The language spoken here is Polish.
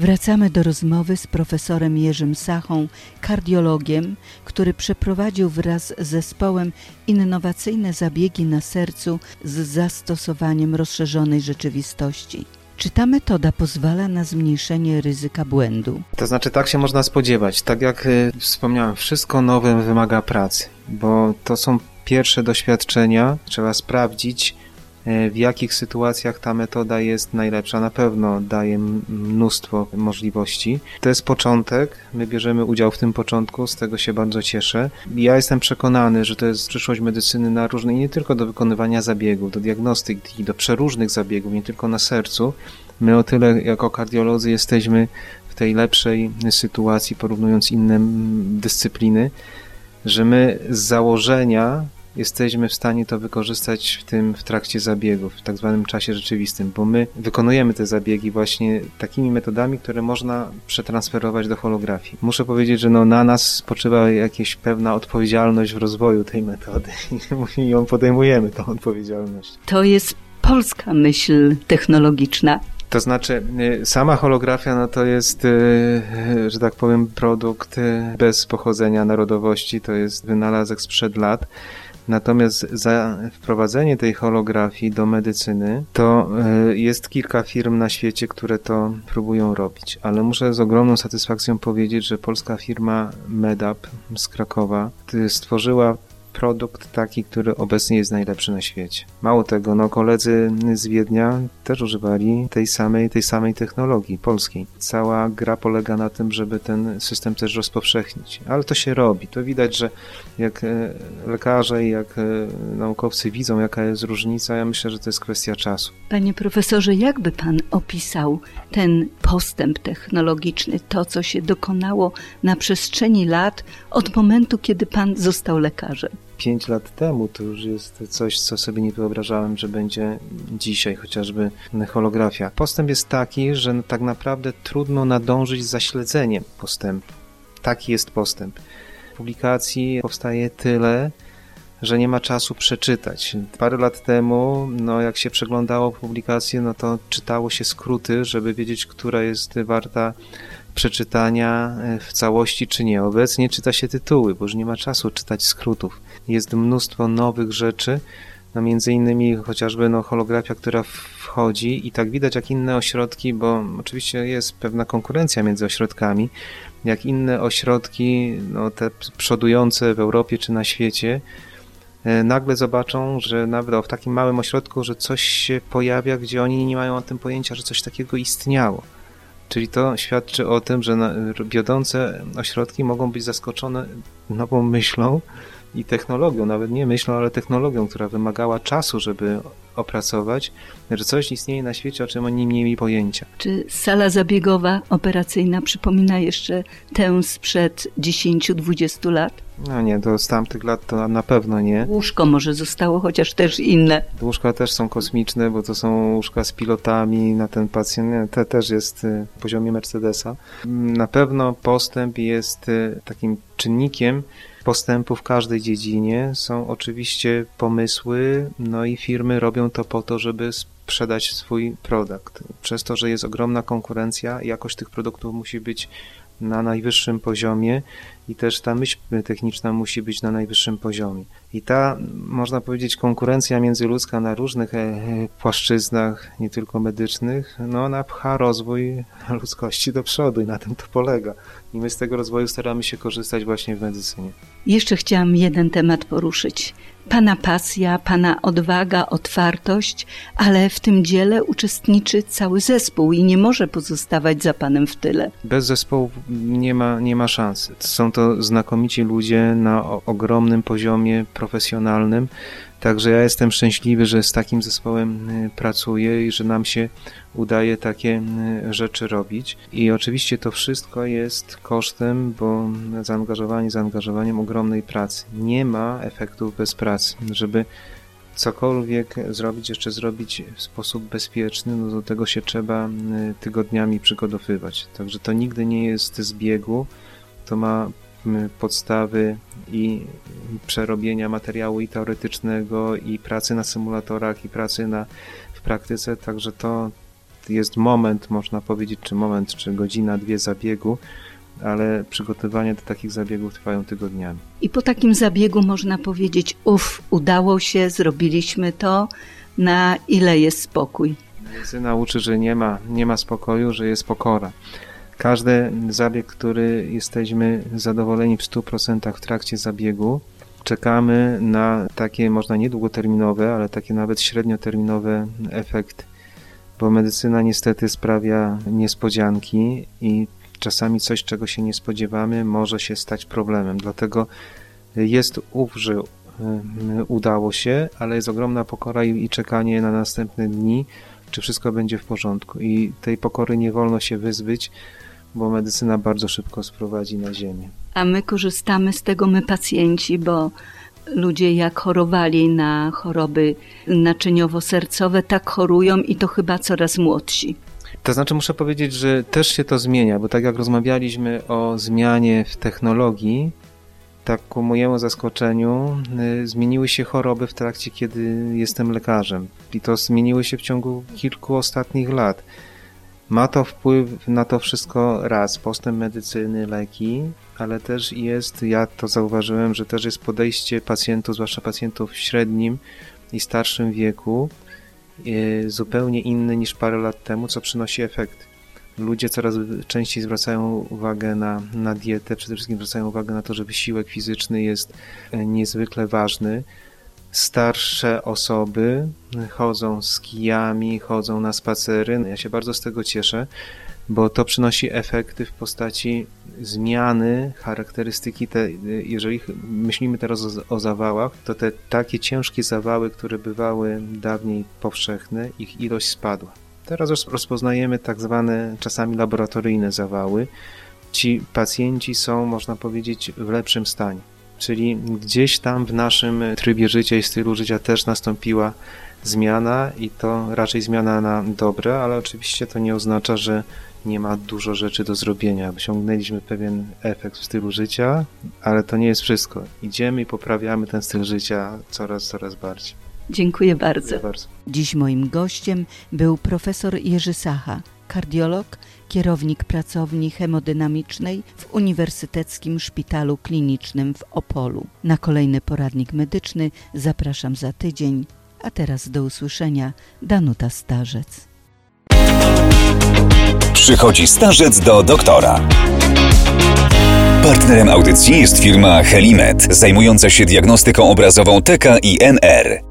Wracamy do rozmowy z profesorem Jerzym Sachą, kardiologiem, który przeprowadził wraz z zespołem innowacyjne zabiegi na sercu z zastosowaniem rozszerzonej rzeczywistości. Czy ta metoda pozwala na zmniejszenie ryzyka błędu? To znaczy, tak się można spodziewać. Tak jak wspomniałem, wszystko nowe wymaga pracy, bo to są pierwsze doświadczenia. Trzeba sprawdzić, w jakich sytuacjach ta metoda jest najlepsza. Na pewno daje mnóstwo możliwości. To jest początek, my bierzemy udział w tym początku, z tego się bardzo cieszę. Ja jestem przekonany, że to jest przyszłość medycyny na różne, i nie tylko do wykonywania zabiegów, do diagnostyki, do przeróżnych zabiegów, nie tylko na sercu. My o tyle jako kardiolodzy jesteśmy w tej lepszej sytuacji, porównując inne dyscypliny, że my z założenia jesteśmy w stanie to wykorzystać w trakcie zabiegów, w tak zwanym czasie rzeczywistym, bo my wykonujemy te zabiegi właśnie takimi metodami, które można przetransferować do holografii. Muszę powiedzieć, że na nas spoczywa jakaś pewna odpowiedzialność w rozwoju tej metody i ją podejmujemy, tą odpowiedzialność. To jest polska myśl technologiczna. To znaczy, sama holografia to jest, że tak powiem, produkt bez pochodzenia narodowości, to jest wynalazek sprzed lat. Natomiast za wprowadzenie tej holografii do medycyny to jest kilka firm na świecie, które to próbują robić. Ale muszę z ogromną satysfakcją powiedzieć, że polska firma Medap z Krakowa stworzyła produkt taki, który obecnie jest najlepszy na świecie. Mało tego, koledzy z Wiednia też używali tej samej technologii polskiej. Cała gra polega na tym, żeby ten system też rozpowszechnić. Ale to się robi. To widać, że jak lekarze i jak naukowcy widzą, jaka jest różnica, ja myślę, że to jest kwestia czasu. Panie profesorze, jakby pan opisał ten postęp technologiczny, to, co się dokonało na przestrzeni lat od momentu, kiedy pan został lekarzem? 5 lat temu to już jest coś, co sobie nie wyobrażałem, że będzie dzisiaj, chociażby holografia. Postęp jest taki, że tak naprawdę trudno nadążyć za śledzeniem postępu. Taki jest postęp. Publikacji powstaje tyle, że nie ma czasu przeczytać. Parę lat temu, jak się przeglądało publikacje, to czytało się skróty, żeby wiedzieć, która jest warta przeczytania w całości czy nie. Obecnie czyta się tytuły, bo już nie ma czasu czytać skrótów. Jest mnóstwo nowych rzeczy, między innymi chociażby holografia, która wchodzi i tak widać jak inne ośrodki, bo oczywiście jest pewna konkurencja między ośrodkami, jak inne ośrodki, te przodujące w Europie czy na świecie, nagle zobaczą, że nawet w takim małym ośrodku, że coś się pojawia, gdzie oni nie mają o tym pojęcia, że coś takiego istniało. Czyli to świadczy o tym, że wiodące ośrodki mogą być zaskoczone nową myślą i technologią, nawet nie myślą, ale technologią, która wymagała czasu, żeby opracować, że coś istnieje na świecie, o czym oni nie mieli pojęcia. Czy sala zabiegowa, operacyjna przypomina jeszcze tę sprzed 10-20 lat? Nie, to z tamtych lat to na pewno nie. Łóżko może zostało, chociaż też inne. Łóżka też są kosmiczne, bo to są łóżka z pilotami na ten pacjent. To też jest w poziomie Mercedesa. Na pewno postęp jest takim czynnikiem postępu w każdej dziedzinie. Są oczywiście pomysły, i firmy robią to po to, żeby sprzedać swój produkt. Przez to, że jest ogromna konkurencja, jakość tych produktów musi być na najwyższym poziomie i też ta myśl techniczna musi być na najwyższym poziomie. I ta, można powiedzieć, konkurencja międzyludzka na różnych płaszczyznach, nie tylko medycznych, ona pcha rozwój ludzkości do przodu i na tym to polega. I my z tego rozwoju staramy się korzystać właśnie w medycynie. Jeszcze chciałam jeden temat poruszyć. Pana pasja, pana odwaga, otwartość, ale w tym dziele uczestniczy cały zespół i nie może pozostawać za panem w tyle. Bez zespołu nie ma szans. Są to znakomici ludzie na ogromnym poziomie profesjonalnym, także ja jestem szczęśliwy, że z takim zespołem pracuję i że nam się udaje takie rzeczy robić. I oczywiście to wszystko jest kosztem, bo zaangażowaniem ogromnej pracy. Nie ma efektów bez pracy. Żeby cokolwiek jeszcze zrobić w sposób bezpieczny, do tego się trzeba tygodniami przygotowywać. Także to nigdy nie jest z biegu. To ma podstawy i przerobienia materiału i teoretycznego, i pracy na symulatorach, i pracy w praktyce, także to jest moment, można powiedzieć, czy godzina, 2 zabiegu, ale przygotowania do takich zabiegów trwają tygodniami. I po takim zabiegu można powiedzieć, udało się, zrobiliśmy to, na ile jest spokój? Medycyna uczy, że nie ma spokoju, że jest pokora. Każdy zabieg, który jesteśmy zadowoleni w 100% w trakcie zabiegu, czekamy na takie, można nie długoterminowe, ale takie nawet średnioterminowe efekty, bo medycyna niestety sprawia niespodzianki i czasami coś, czego się nie spodziewamy, może się stać problemem. Dlatego jest że udało się, ale jest ogromna pokora i czekanie na następne dni, czy wszystko będzie w porządku. I tej pokory nie wolno się wyzbyć, bo medycyna bardzo szybko sprowadzi na ziemię. A my korzystamy z tego, my pacjenci, bo ludzie jak chorowali na choroby naczyniowo-sercowe, tak chorują i to chyba coraz młodsi. To znaczy muszę powiedzieć, że też się to zmienia, bo tak jak rozmawialiśmy o zmianie w technologii, tak ku mojemu zaskoczeniu zmieniły się choroby w trakcie, kiedy jestem lekarzem. I to zmieniły się w ciągu kilku ostatnich lat. Ma to wpływ na to wszystko postęp medycyny, leki, ale też ja to zauważyłem, że też jest podejście pacjentów, zwłaszcza pacjentów w średnim i starszym wieku, zupełnie inny niż parę lat temu, co przynosi efekt. Ludzie coraz częściej zwracają uwagę na dietę, przede wszystkim zwracają uwagę na to, że wysiłek fizyczny jest niezwykle ważny. Starsze osoby chodzą z kijami, chodzą na spacery. Ja się bardzo z tego cieszę, bo to przynosi efekty w postaci zmiany charakterystyki. Jeżeli myślimy teraz o zawałach, to te takie ciężkie zawały, które bywały dawniej powszechne, ich ilość spadła. Teraz rozpoznajemy tak zwane czasami laboratoryjne zawały. Ci pacjenci są, można powiedzieć, w lepszym stanie. Czyli gdzieś tam w naszym trybie życia i stylu życia też nastąpiła zmiana i to raczej zmiana na dobre, ale oczywiście to nie oznacza, że nie ma dużo rzeczy do zrobienia. Osiągnęliśmy pewien efekt w stylu życia, ale to nie jest wszystko. Idziemy i poprawiamy ten styl życia coraz bardziej. Dziękuję bardzo. Dziękuję bardzo. Dziś moim gościem był profesor Jerzy Sacha, kardiolog, kierownik pracowni hemodynamicznej w Uniwersyteckim Szpitalu Klinicznym w Opolu. Na kolejny poradnik medyczny zapraszam za tydzień, a teraz do usłyszenia. Danuta Starzec. Przychodzi starzec do doktora. Partnerem audycji jest firma Helimed, zajmująca się diagnostyką obrazową TK i NR.